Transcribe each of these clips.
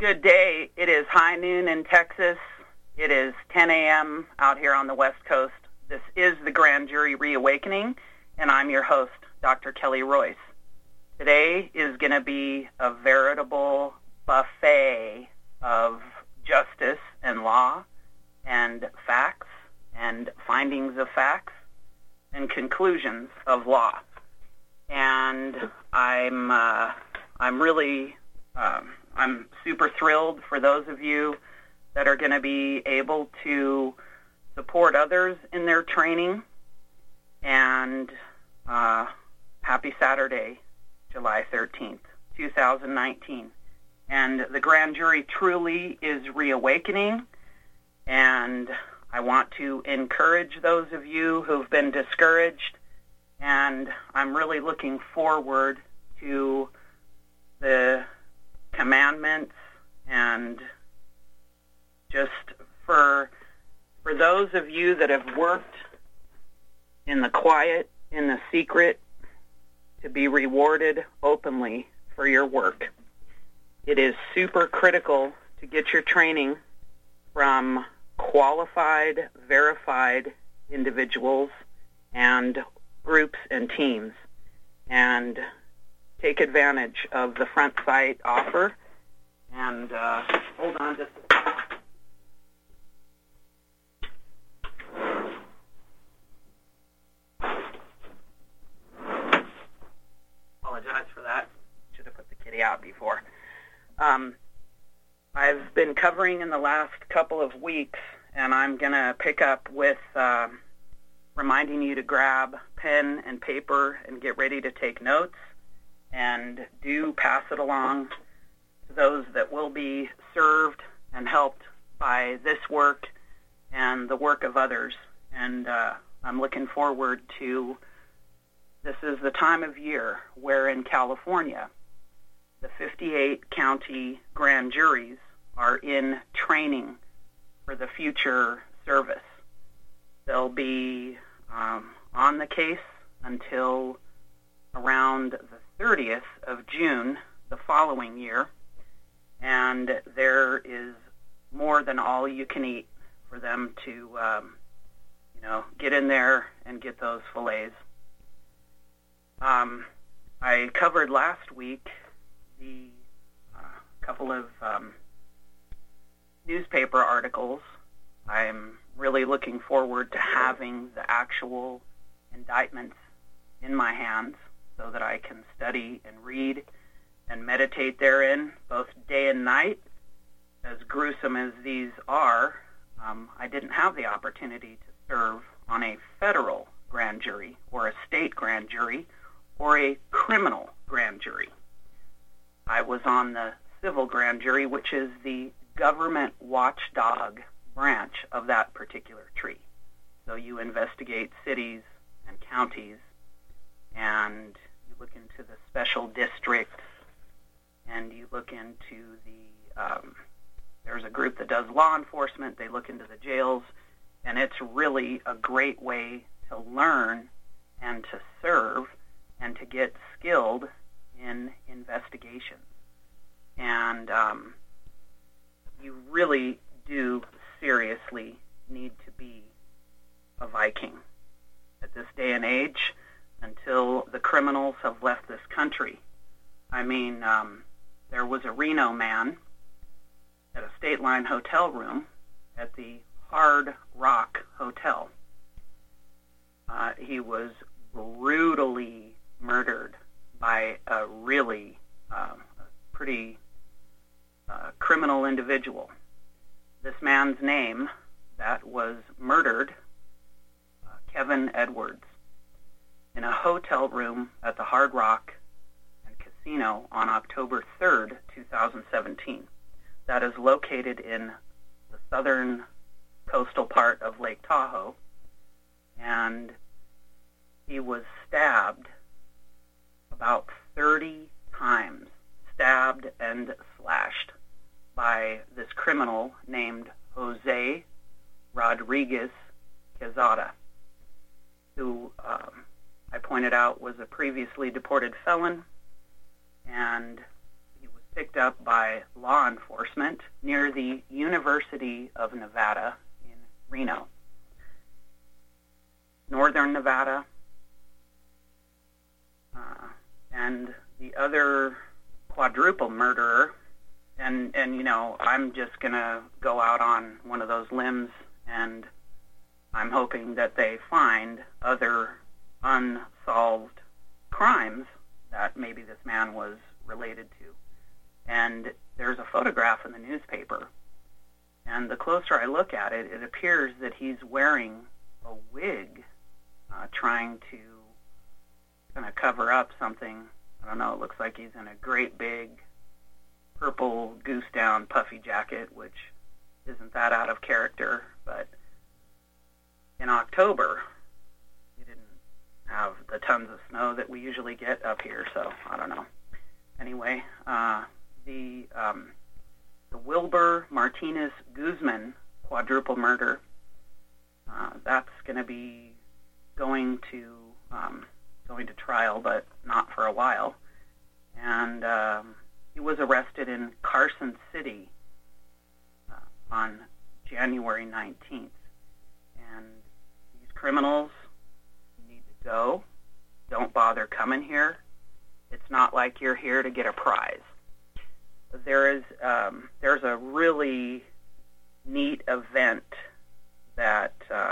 Good day. It is high noon in Texas. It is 10 a.m. out here on the West Coast. This is the Grand Jury Reawakening, and I'm your host, Dr. Kelly Royce. Today is going to be a veritable buffet of justice and law and facts and findings of facts and conclusions of law. And I'm super thrilled for those of you that are going to be able to support others in their training. And happy Saturday, July 13th, 2019. And the grand jury truly is reawakening. And I want to encourage those of you who've been discouraged. And I'm really looking forward to the commandments, and just for those of you that have worked in the quiet, in the secret, to be rewarded openly for your work. It is super critical to get your training from qualified, verified individuals and groups and teams, and take advantage of the front site offer. And hold on just a second. Apologize for that. Should have put the kitty out before. I've been covering in the last couple of weeks, and I'm going to pick up with reminding you to grab pen and paper and get ready to take notes, and do pass it along to those that will be served and helped by this work and the work of others. And I'm looking forward to, this is the time of year where in California, the 58 county grand juries are in training for the future service. They'll be on the case until around the 30th of June the following year, and there is more than all you can eat for them to get in there and get those fillets. I covered last week the couple of newspaper articles. I'm really looking forward to having the actual indictments in my hands so that I can study and read and meditate therein, both day and night. As gruesome as these are, I didn't have the opportunity to serve on a federal grand jury or a state grand jury or a criminal grand jury. I was on the civil grand jury, which is the government watchdog branch of that particular tree. So you investigate cities and counties, and you look into the special districts, and you look into there's a group that does law enforcement. They look into the jails, and it's really a great way to learn and to serve and to get skilled in investigations. And you really do seriously need to be a Viking at this day and age until the criminals have left this country. I mean, there was a Reno man at a State Line hotel room at the Hard Rock Hotel. He was brutally murdered by a really pretty criminal individual. This man's name that was murdered, Kevin Edwards, in a hotel room at the Hard Rock and Casino on October 3rd, 2017. That is located in the southern coastal part of Lake Tahoe, and he was stabbed about 30 times, stabbed and slashed by this criminal named Jose Rodriguez Quezada, who I pointed out was a previously deported felon, and he was picked up by law enforcement near the University of Nevada in Reno. Northern Nevada. And the other quadruple murderer, and I'm just going to go out on one of those limbs, and I'm hoping that they find other unsolved crimes that maybe this man was related to. And there's a photograph in the newspaper, and the closer I look at it, it appears that he's wearing a wig, trying to kind of cover up something. I don't know, it looks like he's in a great big purple goose down puffy jacket, which isn't that out of character, but in October we didn't have the tons of snow that we usually get up here, so I don't know. Anyway, the Wilber Martinez Guzman quadruple murder, that's going to be going to trial, but not for a while. And he was arrested in Carson City on January 19th. And these criminals need to go. Don't bother coming here. It's not like you're here to get a prize. There's a really neat event that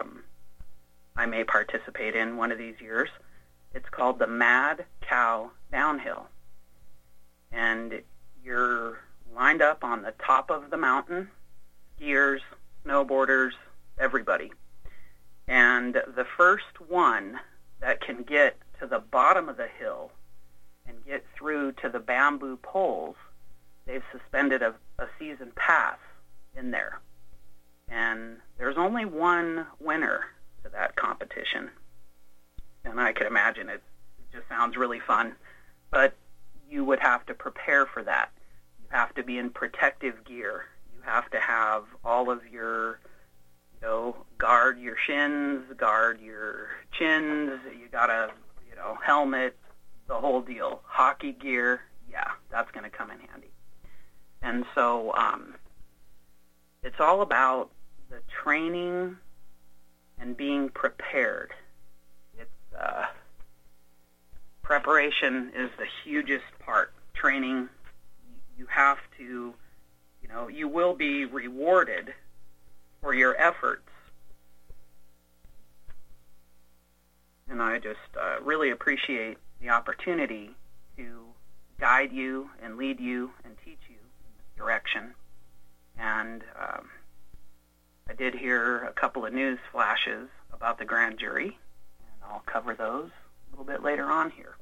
I may participate in one of these years. It's called the Mad Cow Downhill. And you're lined up on the top of the mountain, skiers, snowboarders, everybody. And the first one that can get to the bottom of the hill and get through to the bamboo poles, they've suspended a season pass in there. And there's only one winner to that competition. And I can imagine it just sounds really fun. But you would have to prepare for that. You have to be in protective gear. You have to have all of your, guard your shins, guard your chins. You got a, helmet, the whole deal. Hockey gear, yeah, that's going to come in handy. And so it's all about the training and being prepared. Preparation is the hugest part. Training, you have to, you will be rewarded for your efforts. And I just really appreciate the opportunity to guide you and lead you and teach you in this direction. And I did hear a couple of news flashes about the grand jury, and I'll cover those a little bit later on here.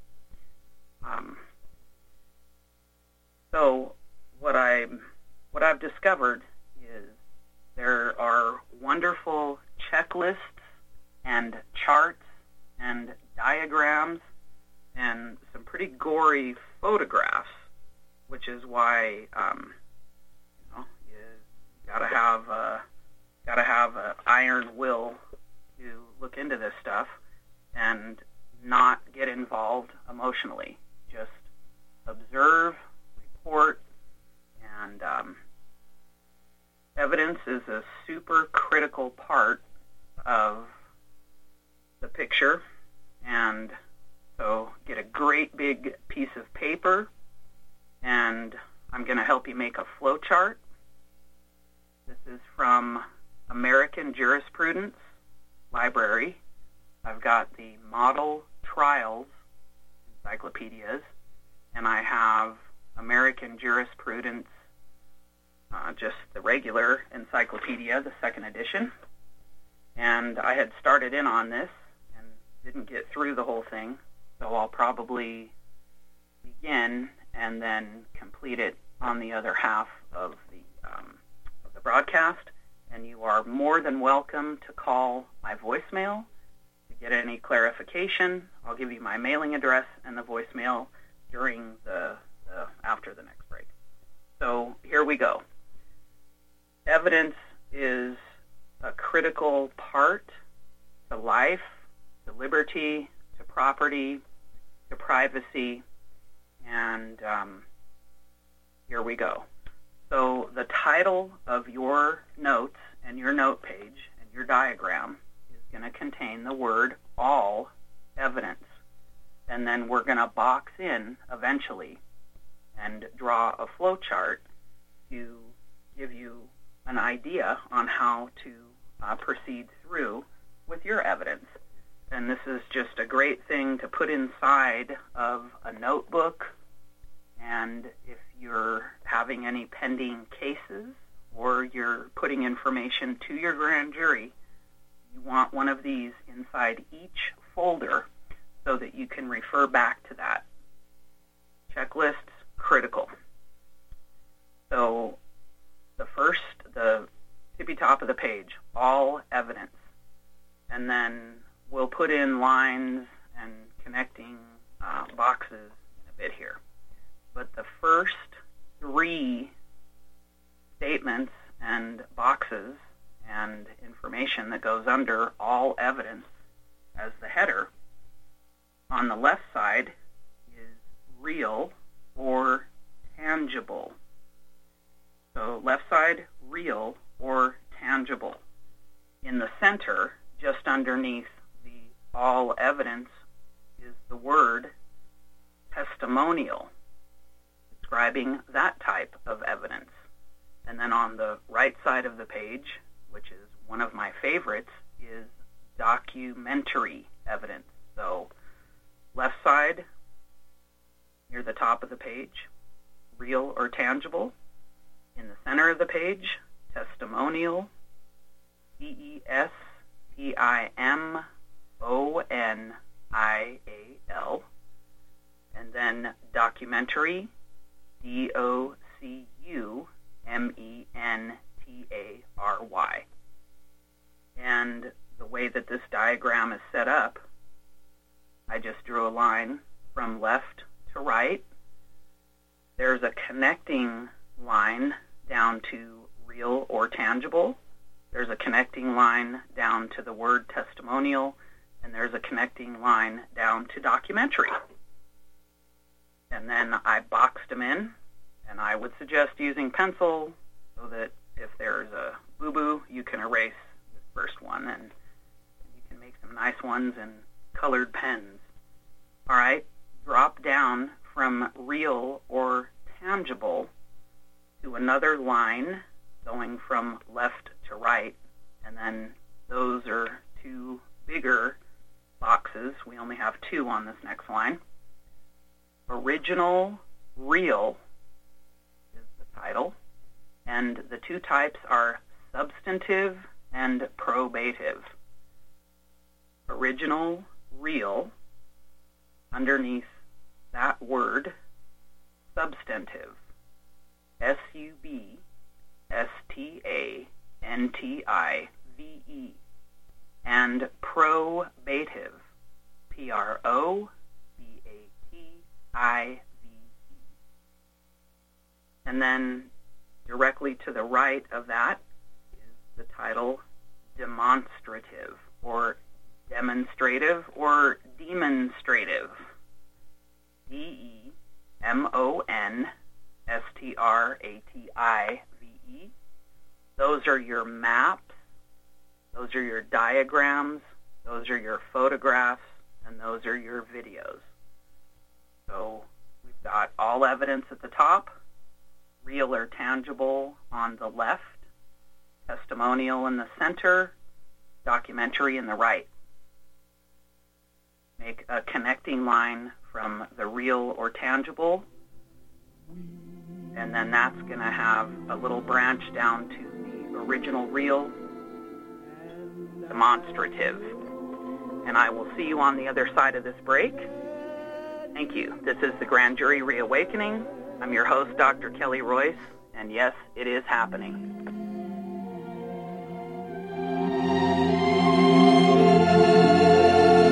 So what I've discovered is there are wonderful checklists and charts and diagrams and some pretty gory photographs, which is why you gotta have an iron will to look into this stuff and not get involved emotionally. Just observe, report, and evidence is a super critical part of the picture. And so get a great big piece of paper, and I'm going to help you make a flow chart. This is from American Jurisprudence Library. I've got the Model Trials encyclopedias, and I have American Jurisprudence, just the regular encyclopedia, the second edition. And I had started in on this and didn't get through the whole thing, so I'll probably begin and then complete it on the other half of the broadcast. And you are more than welcome to call my voicemail to get any clarification. I'll give you my mailing address and the voicemail during after the next break. So here we go. Evidence is a critical part to life, to liberty, to property, to privacy, and here we go. So the title of your notes and your note page and your diagram is going to contain the word all evidence. And then we're going to box in eventually and draw a flow chart to give you an idea on how to proceed through with your evidence. And this is just a great thing to put inside of a notebook. And if you're having any pending cases or you're putting information to your grand jury, you want one of these inside each folder so that you can refer back to that. Checklists, critical. So the tippy top of the page, all evidence. And then we'll put in lines and connecting boxes in a bit here. But the first 3 statements and boxes and information that goes under all evidence as the header on the left side is real or tangible. So left side, real or tangible. In the center, just underneath the all evidence, is the word testimonial, describing that type of evidence. And then on the right side of the page, which is one of my favorites, is documentary evidence. So left side, near the top of the page, real or tangible. In the center of the page, testimonial, testimonial. And then documentary, DOCUMENTARY. And the way that this diagram is set up, I just drew a line from left to right. There's a connecting line down to real or tangible. There's a connecting line down to the word testimonial, and there's a connecting line down to documentary. And then I boxed them in, and I would suggest using pencil so that if there's a boo-boo, you can erase the first one, and you can make some nice ones in colored pens. All right, drop down from real or tangible to another line going from left to right, and then those are 2 bigger boxes. We only have 2 on this next line. Original, real is the title, and the 2 types are substantive and probative. Original, real, underneath that word, substantive, SUBSTANTIVE, and probative, PROBATIVE. And then directly to the right of that is the title demonstrative, or demonstrative, or demonstrative. DEMONSTRATIVE. Those are your maps, those are your diagrams, those are your photographs, and those are your videos. So we've got all evidence at the top, real or tangible on the left, testimonial in the center, documentary in the right. Make a connecting line from the real or tangible, and then that's going to have a little branch down to the original real, demonstrative. And I will see you on the other side of this break. Thank you. This is the Grand Jury Reawakening. I'm your host, Dr. Kelly Royce, and yes, it is happening.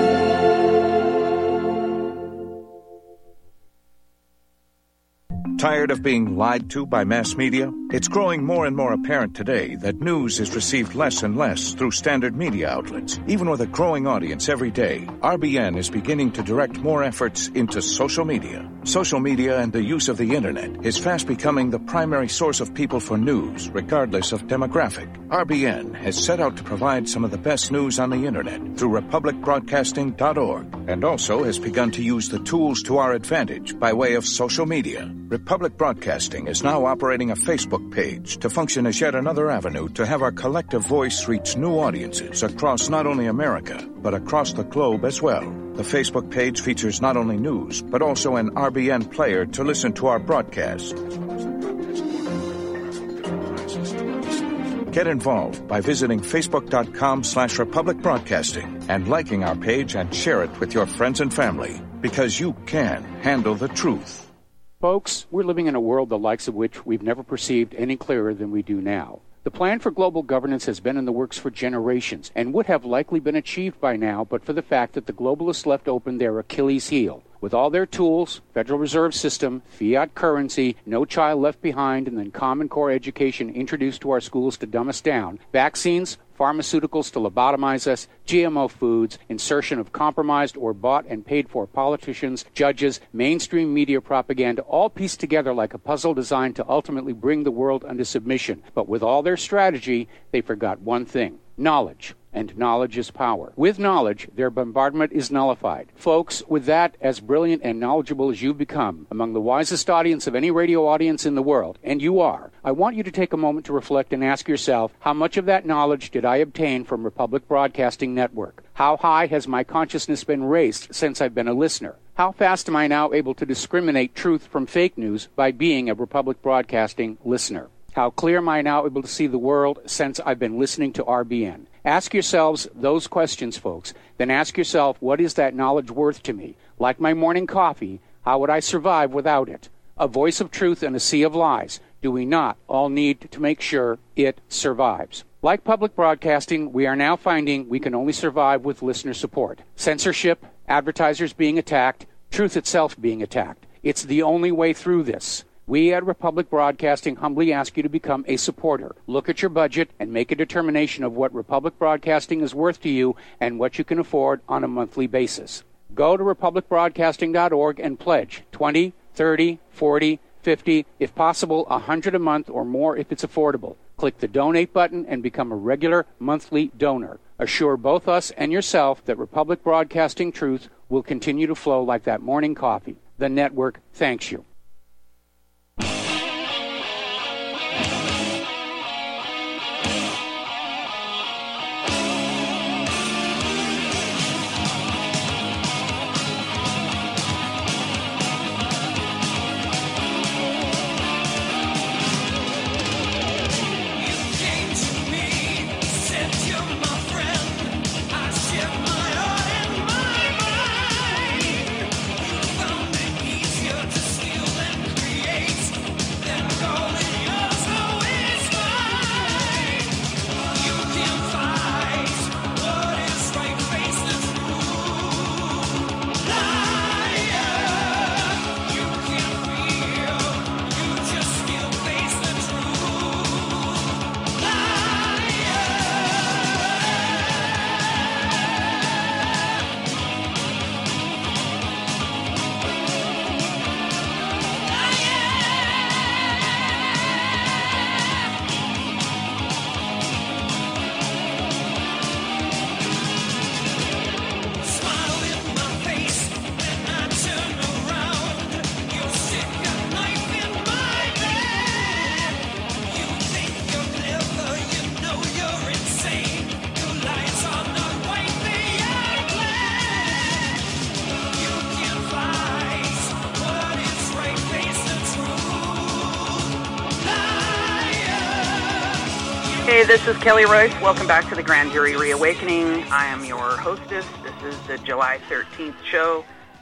Tired Tired of being lied to by mass media? It's growing more and more apparent today that news is received less and less through standard media outlets. Even with a growing audience every day, RBN is beginning to direct more efforts into social media. Social media and the use of the internet is fast becoming the primary source of people for news, regardless of demographic. RBN has set out to provide some of the best news on the internet through republicbroadcasting.org, and also has begun to use the tools to our advantage by way of social media. Republic Broadcasting is now operating a Facebook page to function as yet another avenue to have our collective voice reach new audiences across not only America, but across the globe as well. The Facebook page features not only news, but also an RBN player to listen to our broadcast. Get involved by visiting facebook.com/Republic Broadcasting and liking our page and share it with your friends and family, because you can handle the truth. Folks, we're living in a world the likes of which we've never perceived any clearer than we do now. The plan for global governance has been in the works for generations and would have likely been achieved by now but for the fact that the globalists left open their Achilles heel. With all their tools, Federal Reserve System, fiat currency, no child left behind, and then Common Core education introduced to our schools to dumb us down, vaccines, pharmaceuticals to lobotomize us, GMO foods, insertion of compromised or bought and paid for politicians, judges, mainstream media propaganda, all pieced together like a puzzle designed to ultimately bring the world under submission. But with all their strategy, they forgot one thing: knowledge. And knowledge is power. With knowledge, their bombardment is nullified. Folks, with that, as brilliant and knowledgeable as you've become, among the wisest audience of any radio audience in the world, and you are, I want you to take a moment to reflect and ask yourself, how much of that knowledge did I obtain from Republic Broadcasting Network? How high has my consciousness been raised since I've been a listener? How fast am I now able to discriminate truth from fake news by being a Republic Broadcasting listener? How clear am I now able to see the world since I've been listening to RBN? Ask yourselves those questions, folks. Then ask yourself, what is that knowledge worth to me? Like my morning coffee, how would I survive without it? A voice of truth in a sea of lies. Do we not all need to make sure it survives? Like public broadcasting, we are now finding we can only survive with listener support. Censorship, advertisers being attacked, truth itself being attacked. It's the only way through this. We at Republic Broadcasting humbly ask you to become a supporter. Look at your budget and make a determination of what Republic Broadcasting is worth to you and what you can afford on a monthly basis. Go to republicbroadcasting.org and pledge $20, $30, $40, $50, if possible, $100 a month or more if it's affordable. Click the donate button and become a regular monthly donor. Assure both us and yourself that Republic Broadcasting truth will continue to flow like that morning coffee. The network thanks you. Hey, this is Kelly Royce. Welcome back to the Grand Jury Reawakening. I am your hostess. This is the July 13th show,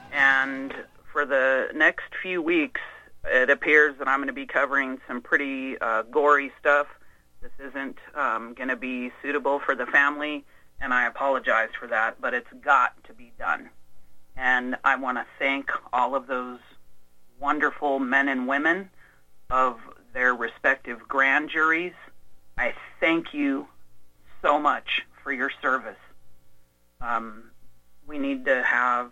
and for the next few weeks, it appears that I'm going to be covering some pretty gory stuff. This isn't going to be suitable for the family, and I apologize for that, but it's got to be done. And I want to thank all of those wonderful men and women of their respective grand juries, I thank you so much for your service. We need to have,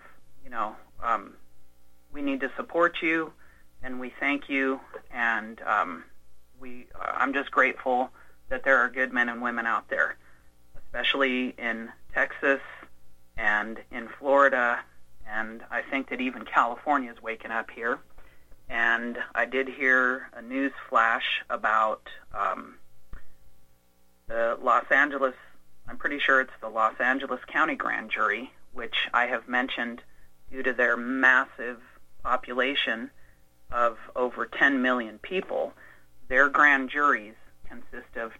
we need to support you, and we thank you, and I'm just grateful that there are good men and women out there, especially in Texas and in Florida, and I think that even California is waking up here. And I did hear a news flash about the Los Angeles, I'm pretty sure it's the Los Angeles County Grand Jury, which I have mentioned due to their massive population of over 10 million people. Their grand juries consist of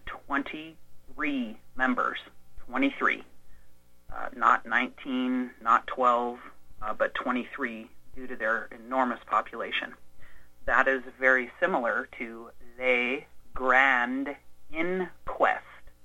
23 members, 23, not 19, not 12, but 23 due to their enormous population. That is very similar to Le Grand Inquest,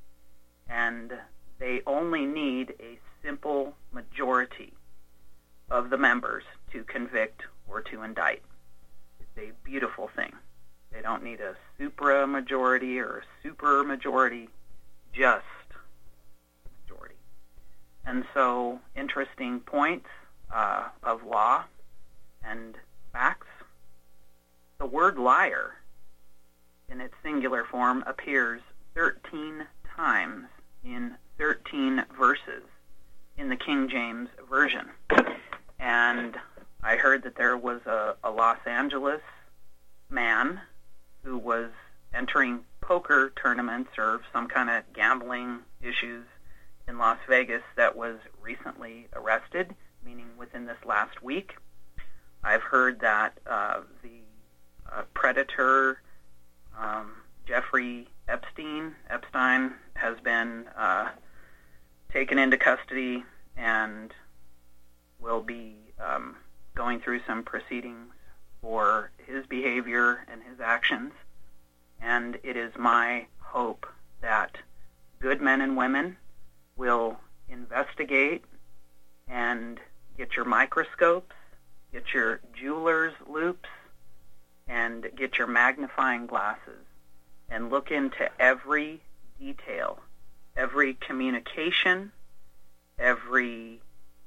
and they only need a simple majority of the members to convict or to indict. It's a beautiful thing. They don't need a supra-majority or a super-majority, just majority. And so, interesting points of law and facts. The word liar in its singular form appears 13 times in 13 verses in the King James Version. And I heard that there was a Los Angeles man who was entering poker tournaments or some kind of gambling issues in Las Vegas that was recently arrested, meaning within this last week. I've heard that the predator Jeffrey Epstein has been taken into custody and will be going through some proceedings for his behavior and his actions. And it is my hope that good men and women will investigate and get your microscopes, get your jeweler's loupes, and get your magnifying glasses and look into every detail, every communication, every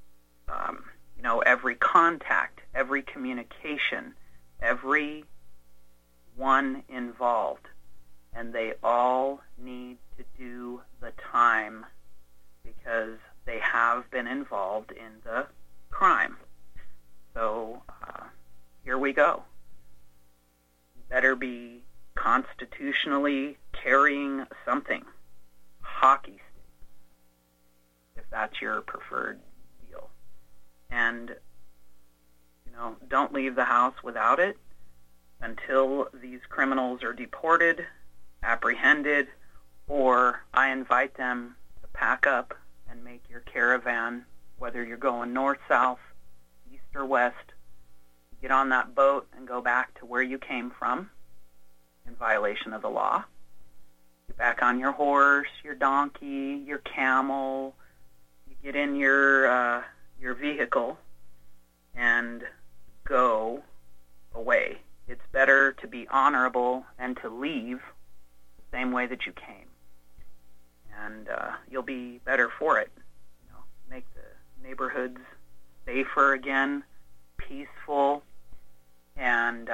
every contact, every communication, every one involved, and they all need to do the time because they have been involved in the crime. So here we go. Better be constitutionally carrying something, hockey stick, if that's your preferred deal. And, don't leave the house without it until these criminals are deported, apprehended, or I invite them to pack up and make your caravan, whether you're going north, south, east, or west, get on that boat and go back to where you came from in violation of the law. Get back on your horse, your donkey, your camel. You get in your vehicle and go away. It's better to be honorable and to leave the same way that you came. And you'll be better for it. Make the neighborhoods safer again, peaceful, and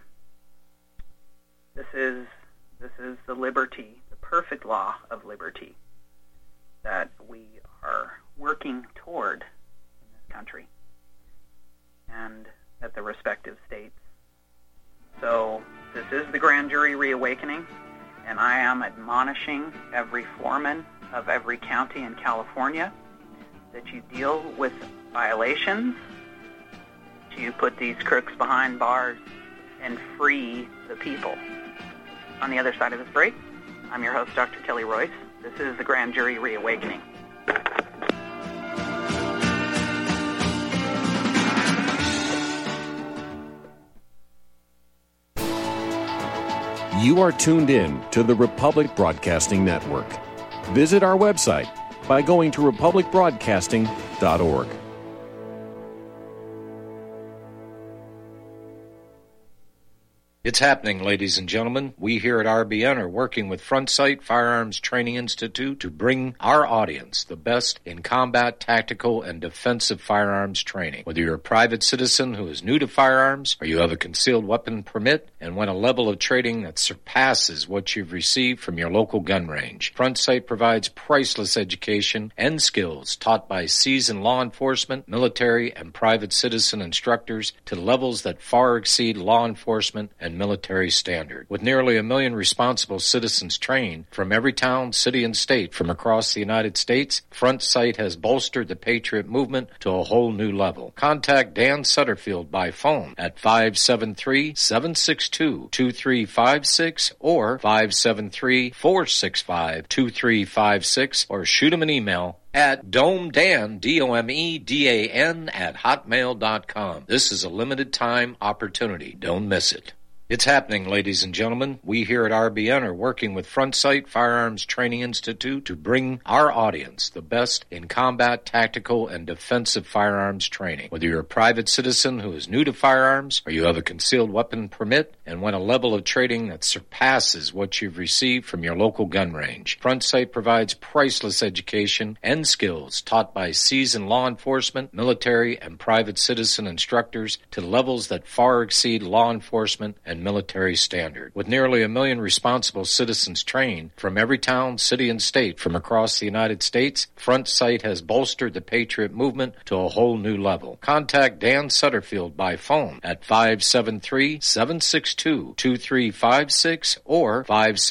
this is the liberty, the perfect law of liberty that we are working toward in this country and at the respective states. So this is the grand jury reawakening, and I am admonishing every foreman of every county in California that you deal with violations, that you put these crooks behind bars and free the people. On the other side of this break, I'm your host, Dr. Kelly Royce. This is the Grand Jury Reawakening. You are tuned in to the Republic Broadcasting Network. Visit our website by going to republicbroadcasting.org. It's happening, ladies and gentlemen. We here at RBN are working with Front Sight Firearms Training Institute to bring our audience the best in combat, tactical, and defensive firearms training. Whether you're a private citizen who is new to firearms, or you have a concealed weapon permit and want a level of training that surpasses what you've received from your local gun range, Front Sight provides priceless education and skills taught by seasoned law enforcement, military, and private citizen instructors to levels that far exceed law enforcement and military standard. With nearly 1 million responsible citizens trained from every town, city, and state from across the United States, Front Sight has bolstered the Patriot movement to a whole new level. Contact Dan Sutterfield by phone at 573-762-2356 or 573-465-2356 or shoot him an email at domedan, DOMEDAN, at hotmail.com. This is a limited time opportunity. Don't miss it. It's happening, ladies and gentlemen. We here at RBN are working with Front Sight Firearms Training Institute to bring our audience the best in combat, tactical, and defensive firearms training. Whether you're a private citizen who is new to firearms, or you have a concealed weapon permit and want a level of training that surpasses what you've received from your local gun range, Front Sight provides priceless education and skills taught by seasoned law enforcement, military, and private citizen instructors to levels that far exceed law enforcement and military standard. With nearly 1 million responsible citizens trained from every town, city, and state from across the United States, Front Sight has bolstered the Patriot movement to a whole new level. Contact Dan Sutterfield by phone at 573-762-2356 or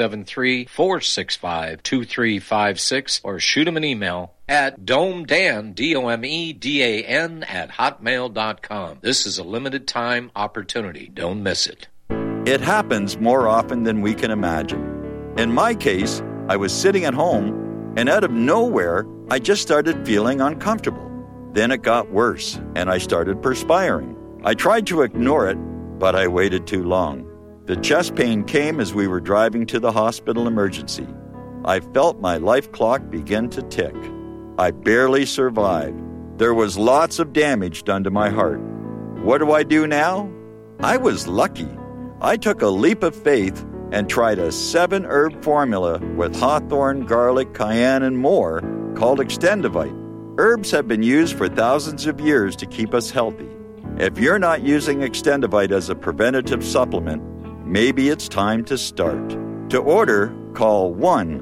573-465-2356 or shoot him an email at domedan, DOMEDAN, at hotmail.com. This is a limited time opportunity. Don't miss it. It happens more often than we can imagine. In my case, I was sitting at home, and out of nowhere, I just started feeling uncomfortable. Then it got worse, and I started perspiring. I tried to ignore it, but I waited too long. The chest pain came as we were driving to the hospital emergency. I felt my life clock begin to tick. I barely survived. There was lots of damage done to my heart. What do I do now? I was lucky. I took a leap of faith and tried a 7-herb formula with hawthorn, garlic, cayenne, and more called Extendivite. Herbs have been used for thousands of years to keep us healthy. If you're not using Extendivite as a preventative supplement, maybe it's time to start. To order, call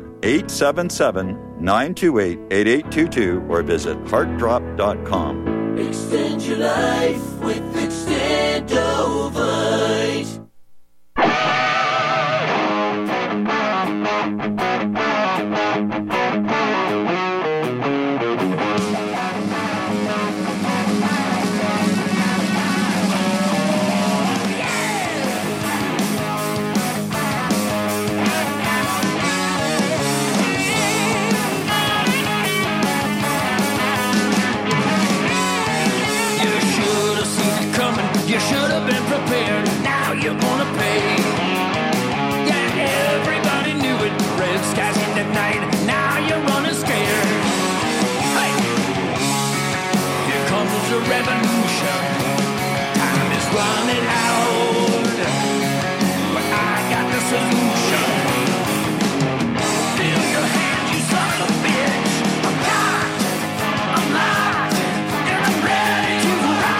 1-877-928-8822 or visit heartdrop.com. Extend your life with Extendivite. You should have been prepared. Now you're gonna pay. Yeah, everybody knew it. Red skies in the night. Now you're running scared. Hey, here comes a revolution. Time is running out, but I got the solution. Fill your hands, you son of a bitch. I'm locked, and I'm ready to rock.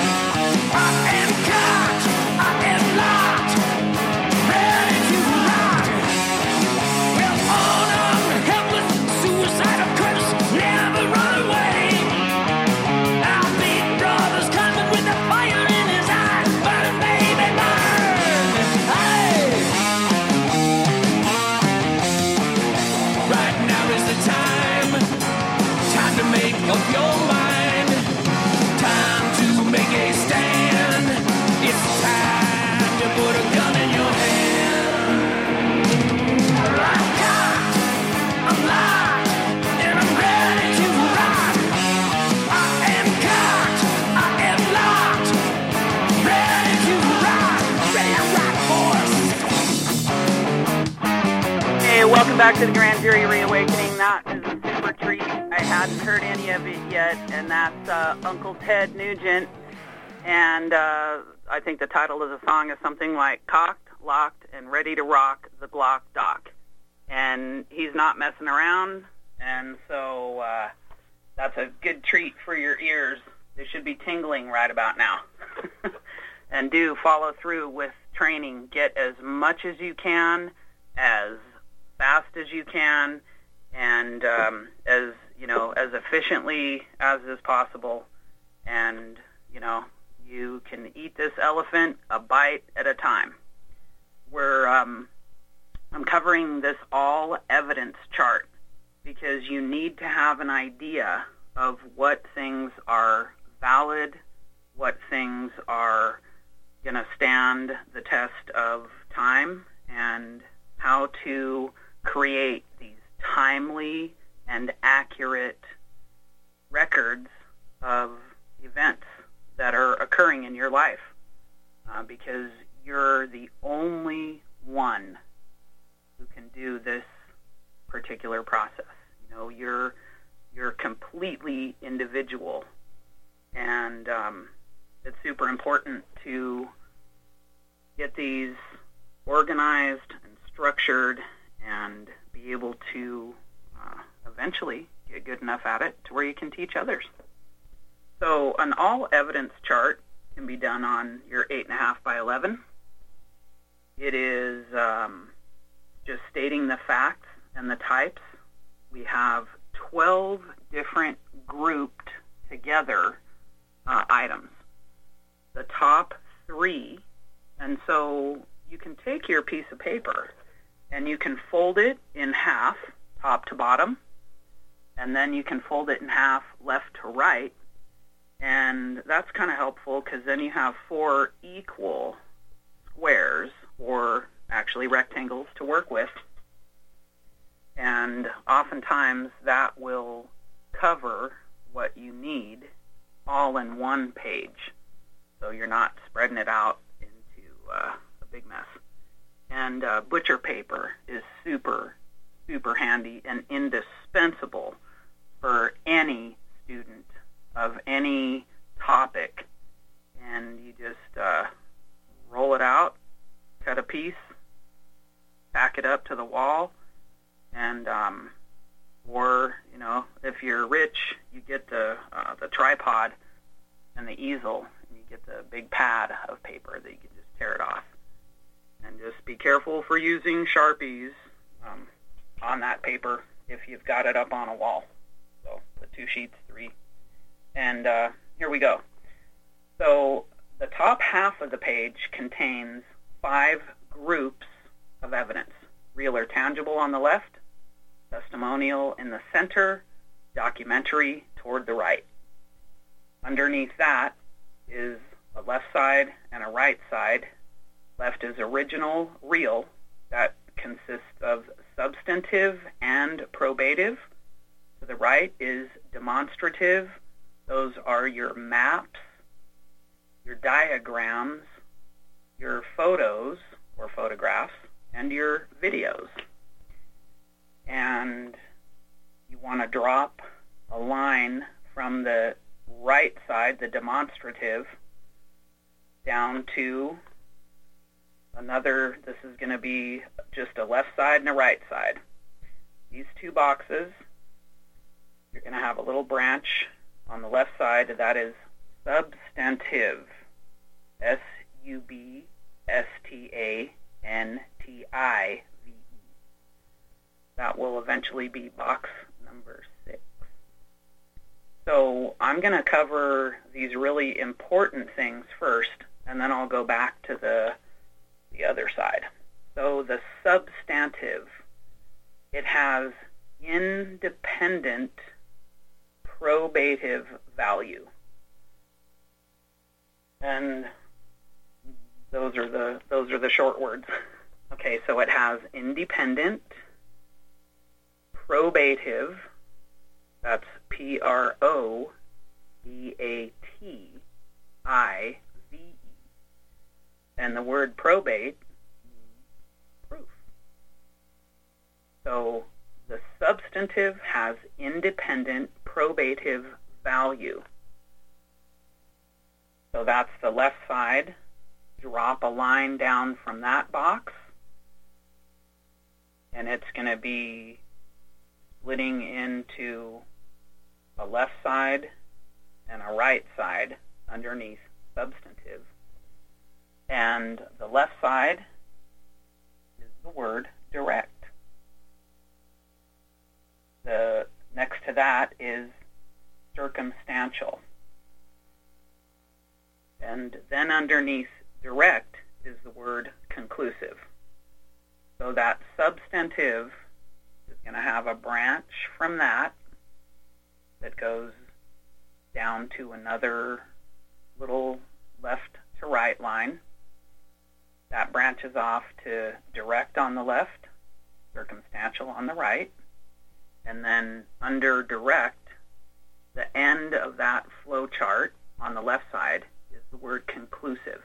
Up your mind, time to make a stand. It's time to put a gun in your hand. I'm cocked, I'm locked, and I'm ready to rock. I am cocked, I am locked, ready to rock. Ready to rock, boys. Hey, welcome back to the Grand Jury Reawakening. That is a super treat. I hadn't heard any of it yet, and that's Uncle Ted Nugent and I think the title of the song is something like Cocked, Locked, and Ready to Rock the Glock Doc. And he's not messing around, and so that's a good treat for your ears. They should be tingling right about now. And do follow through with training. Get as much as you can, as fast as you can, and as efficiently as is possible. And you can eat this elephant a bite at a time. I'm covering this all evidence chart because you need to have an idea of what things are valid, what things are going to stand the test of time, and how to create these timely and accurate records of events that are occurring in your life, because you're the only one who can do this particular process. You're completely individual, and it's super important to get these organized and structured and be able to eventually get good enough at it to where you can teach others. So an all evidence chart can be done on your 8.5 by 11. It is just stating the facts and the types. We have 12 different grouped together items. The top 3, and so you can take your piece of paper and you can fold it in half, top to bottom, and then you can fold it in half left to right, and that's kind of helpful because then you have 4 equal squares, or actually rectangles, to work with. And oftentimes that will cover what you need all in one page, so you're not spreading it out into a big mess. And butcher paper is super, super handy and indispensable for any student of any topic. And you just roll it out, cut a piece, tack it up to the wall, and or if you're rich, you get the tripod and the easel, and you get the big pad of paper that you can just tear it off. And just be careful for using Sharpies on that paper if you've got it up on a wall. So the 2 sheets, 3, and here we go. So the top half of the page contains 5 groups of evidence: real or tangible on the left, testimonial in the center, documentary toward the right. Underneath that is a left side and a right side. Left is original, real, that consists of substantive and probative. To the right is demonstrative. Those are your maps, your diagrams, your photos or photographs, and your videos. And you want to drop a line from the right side, the demonstrative, down to another. This is going to be just a left side and a right side. These 2 boxes, you're going to have a little branch on the left side that is substantive, SUBSTANTIVE. That will eventually be box number 6. So I'm going to cover these really important things first, and then I'll go back to the other side. So the substantive, it has independent probative value. And those are the short words. Okay, so it has independent, probative, that's PROBATIVE, and the word probate means proof. So the substantive has independent probative value. So that's the left side drop a line down from that box, and it's going to be splitting into a left side and a right side underneath substantive. And the left side is the word direct. The next to that is circumstantial. And then underneath direct is the word conclusive. So that substantive is going to have a branch from that goes down to another little left to right line. That branches off to direct on the left, circumstantial on the right, and then under direct, the end of that flow chart on the left side is the word conclusive.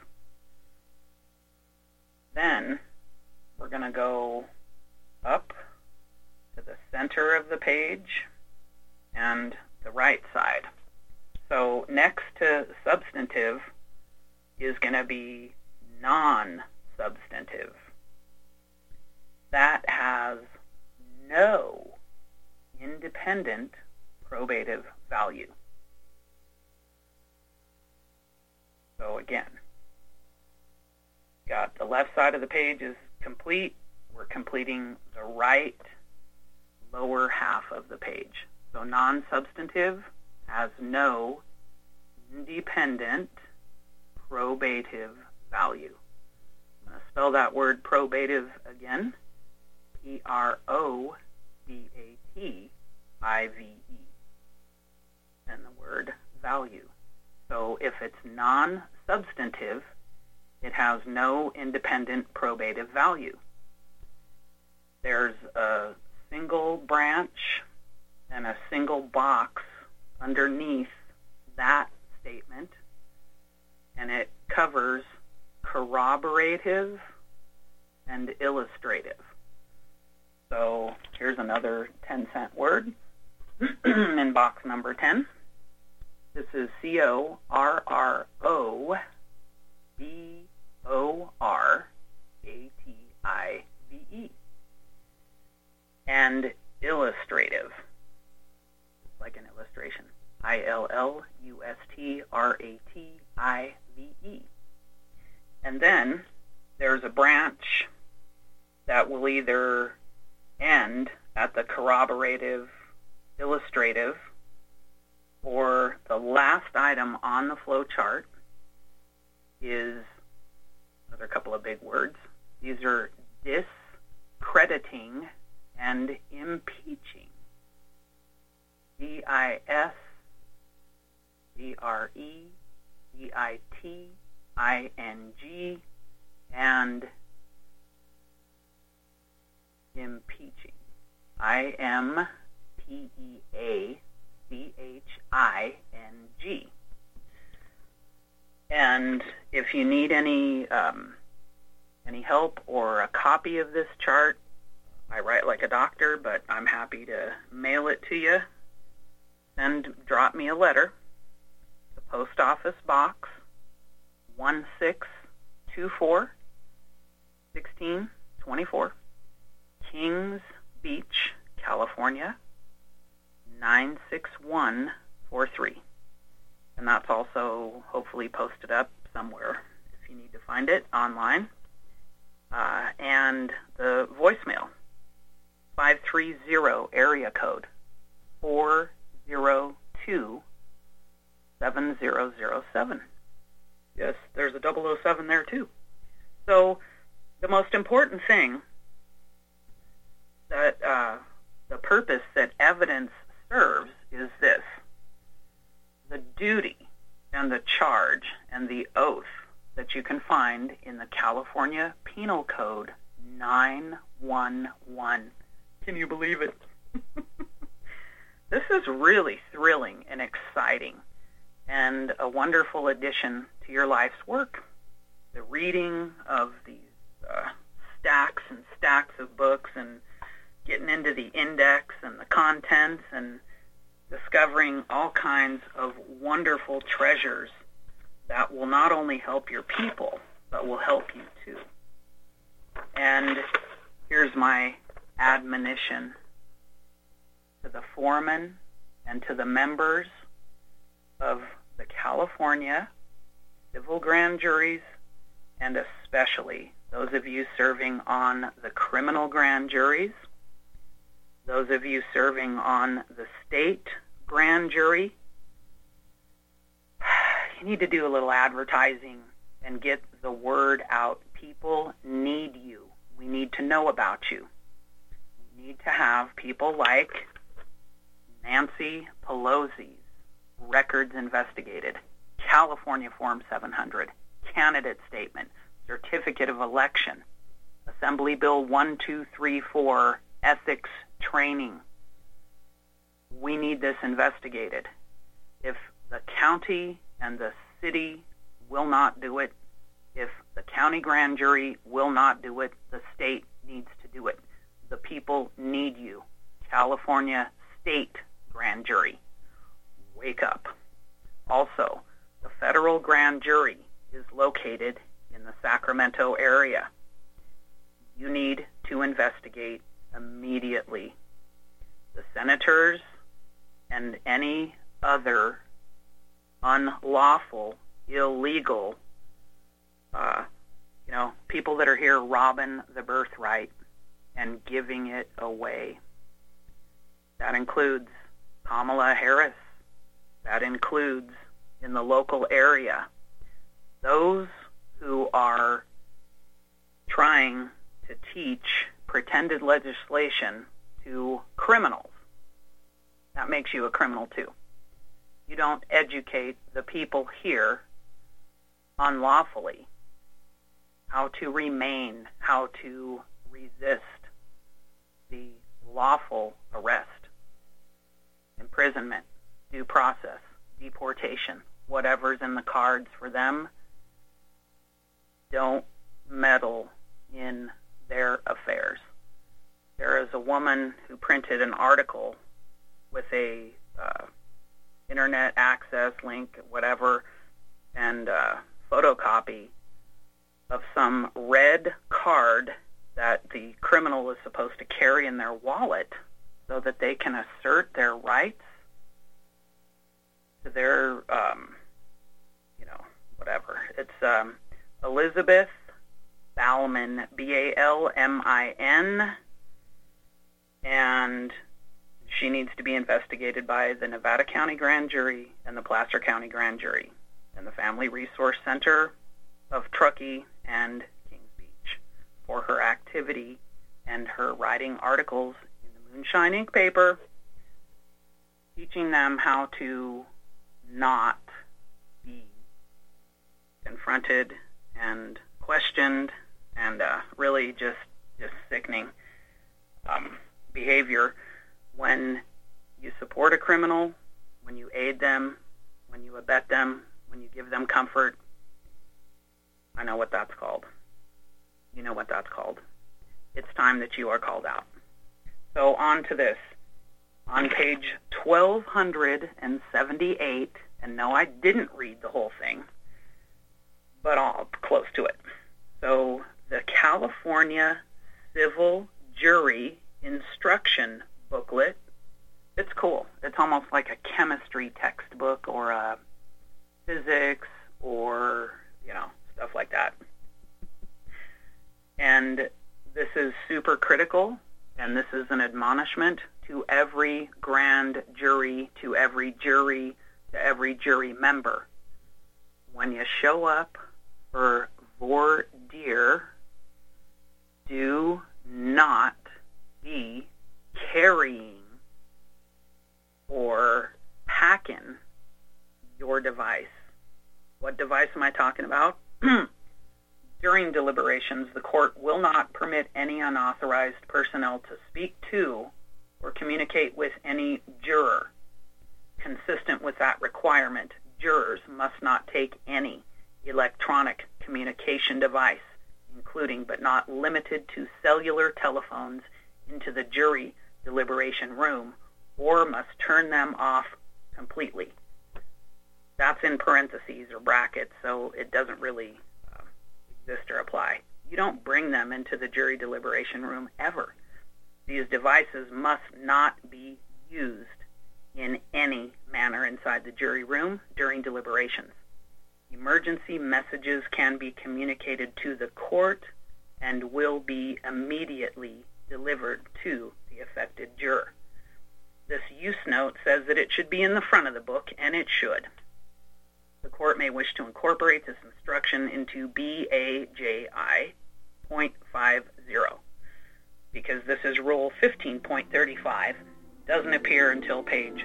Then we're going to go up to the center of the page and the right side. So next to substantive is going to be non-substantive. That has no independent probative value. So again, got the left side of the page is complete. We're completing the right lower half of the page. So non-substantive has no independent probative value. I'm going to spell that word probative again. P-R-O-B-A-T-I-V-E. And the word value. So if it's non-substantive, it has no independent probative value. There's a single branch and a single box underneath that statement, and it covers corroborative and illustrative. So here's another 10-cent word in box number 10. This is C-O-R-R-O-B-O-R-A-T-I-V-E. And illustrative, like an illustration. I-L-L-U-S-T-R-A-T-I-V-E. And then there's a branch that will either end at the corroborative, illustrative, or the last item on the flow chart is another couple of big words. These are discrediting and impeaching. D-I-S-C-R-E-D-I-T-I-N-G and impeaching. I-M-P-E-A-C-H-I-N-G. And if you need any help or a copy of this chart, I write like a doctor, but I'm happy to mail it to you. Drop me a letter. The Post Office Box 1624, 1624, Kings Beach, California 96143. And that's also hopefully posted up somewhere if you need to find it online. And the voicemail, 530 area code 402-7007. Yes, there's a 007 there too. So the most important thing that the purpose that evidence serves is this: the duty and the charge and the oath that you can find in the California Penal Code 911. Can you believe it? This is really thrilling and exciting and a wonderful addition to your life's work. The reading of these stacks and stacks of books and getting into the index and the contents and discovering all kinds of wonderful treasures that will not only help your people, but will help you too. And here's my admonition to the foreman and to the members of the California civil grand juries, and especially those of you serving on the criminal grand juries, those of you serving on the state grand jury. You need to do a little advertising and get the word out. People need you. We need to know about you. We need to have people like Nancy Pelosi's records investigated, California Form 700, candidate statement, certificate of election, Assembly Bill 1234, ethics training. We need this investigated. If the county and the city will not do it, if the county grand jury will not do it, the state needs to do it. The people need you. California State Grand Jury, wake up. Also, the federal grand jury is located in the Sacramento area. You need to investigate immediately. The senators and any other unlawful, illegal, people that are here robbing the birthright and giving it away. That includes Kamala Harris. That includes in the local area those who are trying to teach pretended legislation to criminals. That makes you a criminal too. You don't educate the people here unlawfully how to remain, how to resist the lawful arrest, imprisonment, due process, deportation, whatever's in the cards for them. Don't meddle in their affairs. There is a woman who printed an article with a internet access link, whatever, and photocopy of some red card that the criminal is supposed to carry in their wallet so that they can assert their rights to their, whatever. It's Elizabeth Balmin, Balmin, and she needs to be investigated by the Nevada County Grand Jury and the Placer County Grand Jury and the Family Resource Center of Truckee and Kings Beach for her activity and her writing articles in the Moonshine Ink paper, teaching them how to not be confronted and questioned, and really just sickening behavior when you support a criminal, when you aid them, when you abet them, when you give them comfort. I know what that's called. You know what that's called. It's time that you are called out. So on to this. On page 1278, and no, I didn't read the whole thing, but I'll close to it. So the California Civil Jury Instruction booklet, it's cool. It's almost like a chemistry textbook or a physics or, stuff like that. And this is super critical, and this is an admonishment to every grand jury, to every jury, to every jury member. When you show up for voir dire, do not be carrying or packing your device. What device am I talking about? During deliberations, the court will not permit any unauthorized personnel to speak to or communicate with any juror. Consistent with that requirement, jurors must not take any electronic communication device, including but not limited to cellular telephones, into the jury deliberation room, or must turn them off completely. That's in parentheses or brackets, so it doesn't really Vista Apply. You don't bring them into the jury deliberation room ever. These devices must not be used in any manner inside the jury room during deliberations. Emergency messages can be communicated to the court and will be immediately delivered to the affected juror. This use note says that it should be in the front of the book, and it should. The court may wish to incorporate this instruction into BAJI .50. Because this is Rule 15.35, doesn't appear until page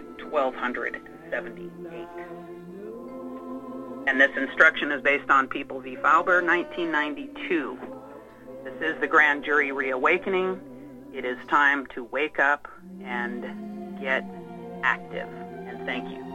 1278. And this instruction is based on People v. Fauber, 1992. This is the grand jury reawakening. It is time to wake up and get active. And thank you.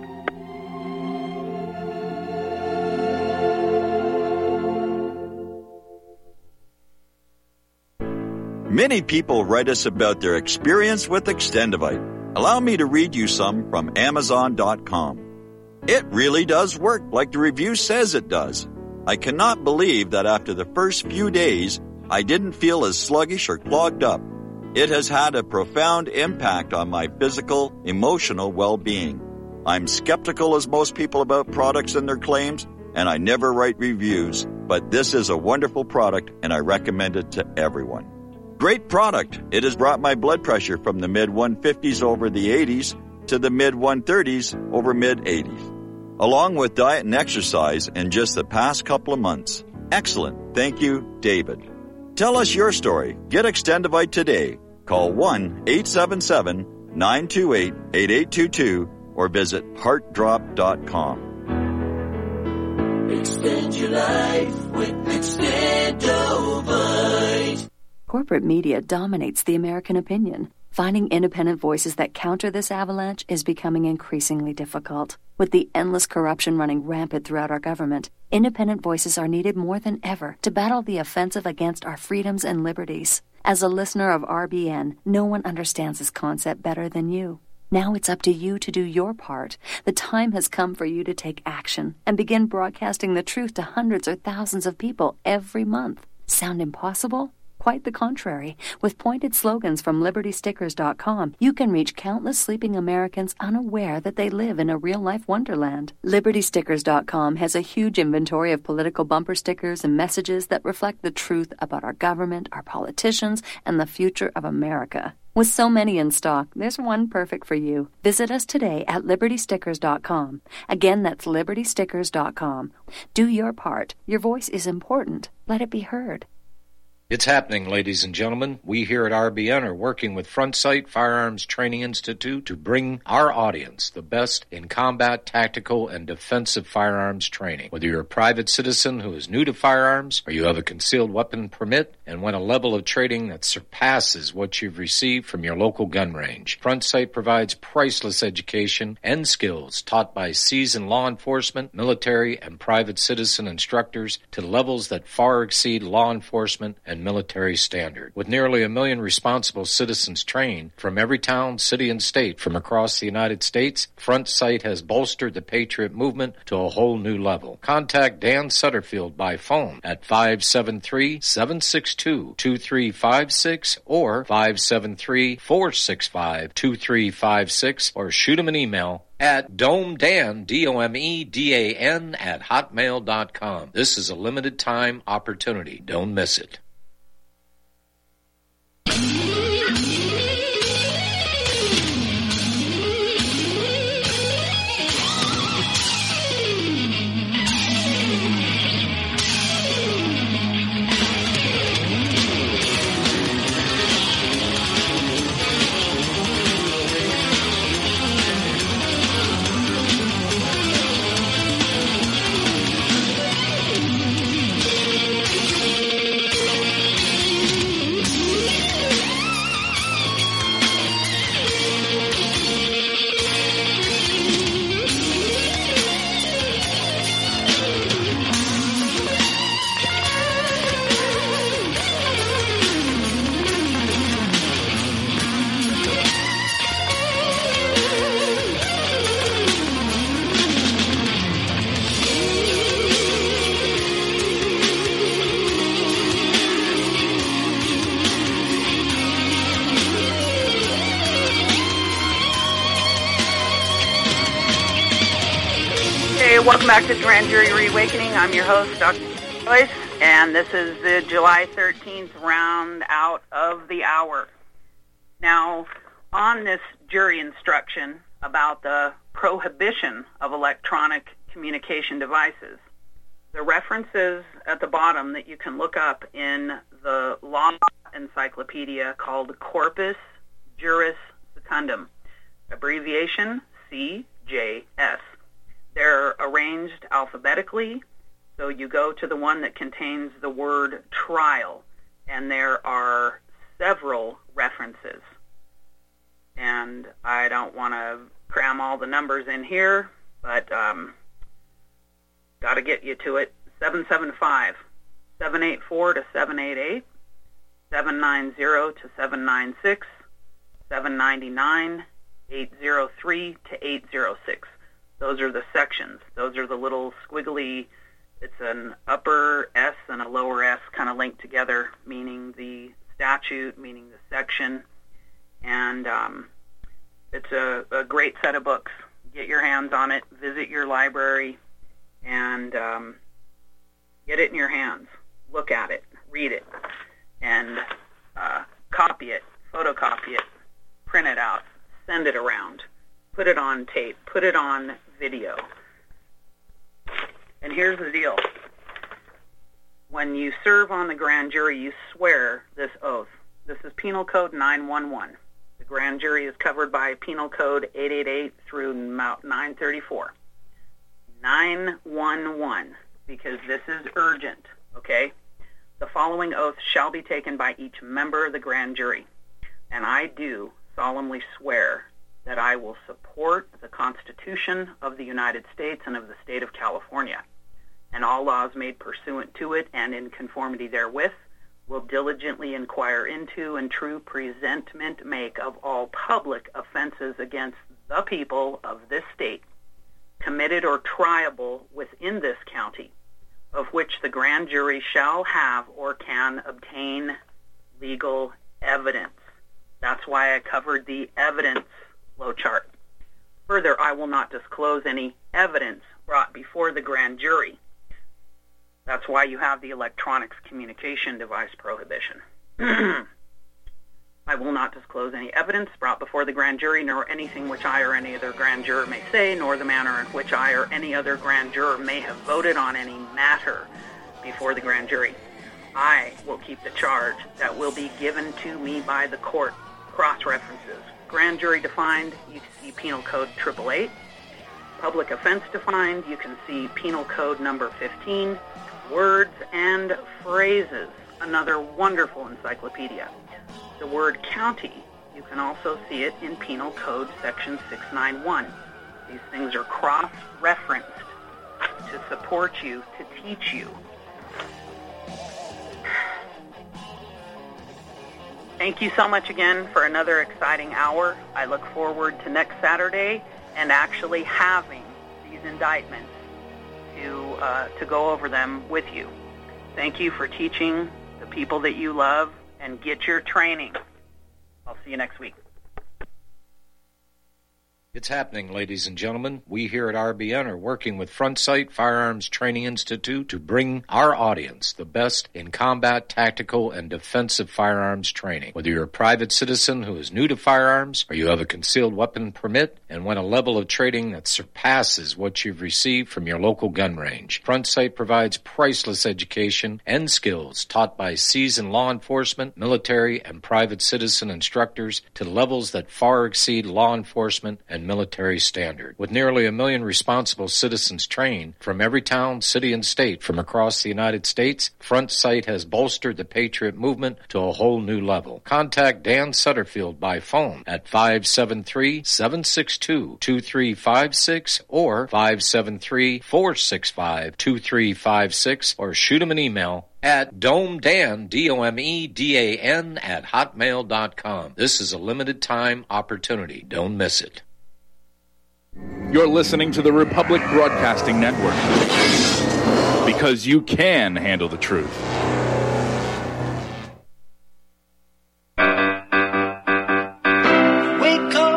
Many people write us about their experience with Extendivite. Allow me to read you some from Amazon.com. It really does work like the review says it does. I cannot believe that after the first few days, I didn't feel as sluggish or clogged up. It has had a profound impact on my physical, emotional well-being. I'm skeptical as most people about products and their claims, and I never write reviews, but this is a wonderful product and I recommend it to everyone. Great product. It has brought my blood pressure from the mid-150s over the 80s to the mid-130s over mid-80s, along with diet and exercise in just the past couple of months. Excellent. Thank you, David. Tell us your story. Get Extendivite today. Call 1-877-928-8822 or visit heartdrop.com. Extend your life with Extendivite. Corporate media dominates the American opinion. Finding independent voices that counter this avalanche is becoming increasingly difficult. With the endless corruption running rampant throughout our government, independent voices are needed more than ever to battle the offensive against our freedoms and liberties. As a listener of RBN, no one understands this concept better than you. Now it's up to you to do your part. The time has come for you to take action and begin broadcasting the truth to hundreds or thousands of people every month. Sound impossible? Quite the contrary. With pointed slogans from LibertyStickers.com, you can reach countless sleeping Americans unaware that they live in a real-life wonderland. LibertyStickers.com has a huge inventory of political bumper stickers and messages that reflect the truth about our government, our politicians, and the future of America. With so many in stock, there's one perfect for you. Visit us today at LibertyStickers.com. Again, that's LibertyStickers.com. Do your part. Your voice is important. Let it be heard. It's happening, ladies and gentlemen. We here at RBN are working with Front Sight Firearms Training Institute to bring our audience the best in combat, tactical, and defensive firearms training. Whether you're a private citizen who is new to firearms, or you have a concealed weapon permit and want a level of training that surpasses what you've received from your local gun range, Front Sight provides priceless education and skills taught by seasoned law enforcement, military, and private citizen instructors to levels that far exceed law enforcement and military standard. With nearly 1 million responsible citizens trained from every town, city, and state from across the United States, Front Sight has bolstered the Patriot movement to a whole new level. Contact Dan Sutterfield by phone at 573-762-2356 or 573-465-2356 or shoot him an email at domedan, DOMEDAN, at hotmail.com. This is a limited time opportunity. Don't miss it. welcome back to Grand Jury Reawakening. I'm your host, Dr. Joyce, and this is the July 13th round out of the hour. Now, on this jury instruction about the prohibition of electronic communication devices, the references at the bottom that you can look up in the law encyclopedia called Corpus Juris Secundum, abbreviation CJS. They're arranged alphabetically, so you go to the one that contains the word trial, and there are several references. And I don't want to cram all the numbers in here, but got to get you to it. 775, 784 to 788, 790 to 796, 799, 803 to 806. Those are the sections. Those are the little squiggly, it's an upper S and a lower S kind of linked together, meaning the statute, meaning the section. And it's a great set of books. Get your hands on it, visit your library, and get it in your hands. Look at it, read it, and copy it, photocopy it, print it out, send it around, put it on tape, put it on video. And here's the deal. When you serve on the grand jury, you swear this oath. This is Penal Code 911. The grand jury is covered by Penal Code 888 through 934. 911, because this is urgent, okay? The following oath shall be taken by each member of the grand jury, and I do solemnly swear that I will support the Constitution of the United States and of the State of California, and all laws made pursuant to it and in conformity therewith, will diligently inquire into and true presentment make of all public offenses against the people of this state, committed or triable within this county, of which the grand jury shall have or can obtain legal evidence. That's why I covered the evidence flowchart. Further, I will not disclose any evidence brought before the grand jury. That's why you have the electronics communication device prohibition. I will not disclose any evidence brought before the grand jury, nor anything which I or any other grand juror may say, nor the manner in which I or any other grand juror may have voted on any matter before the grand jury. I will keep the charge that will be given to me by the court. Cross-references. Grand jury defined, you can see Penal Code 888. Public offense defined, you can see Penal Code number 15. Words and phrases, another wonderful encyclopedia. The word county, you can also see it in Penal Code section 691. These things are cross-referenced to support you, to teach you. Thank you so much again for another exciting hour. I look forward to next Saturday and actually having these indictments to go over them with you. Thank you for teaching the people that you love, and get your training. I'll see you next week. It's happening, ladies and gentlemen. We here at RBN are working with Front Sight Firearms Training Institute to bring our audience the best in combat, tactical, and defensive firearms training. Whether you're a private citizen who is new to firearms, or you have a concealed weapon permit and want a level of training that surpasses what you've received from your local gun range, Front Sight provides priceless education and skills taught by seasoned law enforcement, military, and private citizen instructors to levels that far exceed law enforcement and military standard. With nearly 1 million responsible citizens trained from every town, city, and state from across the United States, Front Sight has bolstered the Patriot movement to a whole new level. Contact Dan Sutterfield by phone at 573-762-2356 or 573-465-2356, or shoot him an email at domedan, DOMEDAN, at hotmail.com. This is a limited time opportunity. Don't miss it. You're listening to the Republic Broadcasting Network, because you can handle the truth.